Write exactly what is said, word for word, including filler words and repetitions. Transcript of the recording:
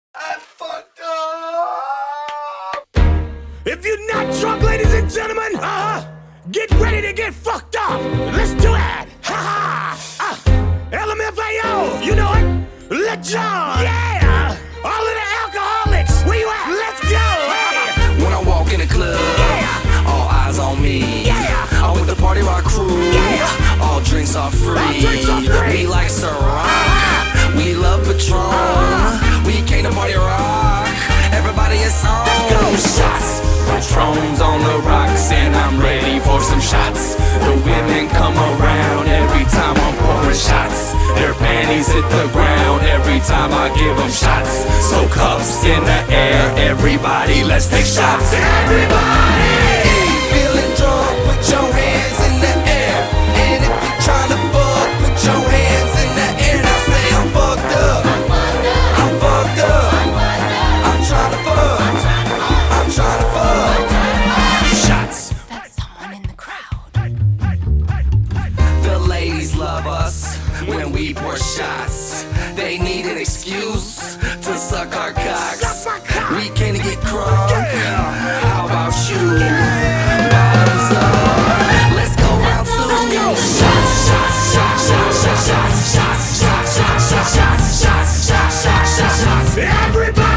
I fucked up! If you're not drunk, ladies and gentlemen, uh-huh, get ready to get fucked up. Let's do it. Ha ha. Uh, L M F A O, you know it. Let John. Yeah. All of the alcoholics, where you at? Let's go. Hey. When I walk in the club, Yeah. all eyes on me. Yeah. I'm with the party rock crew. Yeah. All drinks are free. All drinks are free. We like Ciroc. We love Patron. We came to party rock. Everybody is on. Let's go. Shots. Patron's on the rocks and I'm ready for some shots. The women come around every time I'm pouring shots. Their panties hit the ground every time I give them shots. So cups in the air, everybody, let's take shots. Everybody. Hey, feeling drunk, put your hands in the air. And if you're trying to fuck, put your hands in the air. Now say I'm fucked up. I'm fucked up. I'm trying to fuck. I'm trying to fuck. Shots. That's someone in the crowd. The ladies love us when we pour shots. They need an excuse to suck our cocks. Suck my cock. We can't get crunk. How about you? Bottoms up. Let's go round two. Shots, shots, shots, shots, shots, shots, shots, shots, shots, shots, shots, shots, shots, shots. Everybody.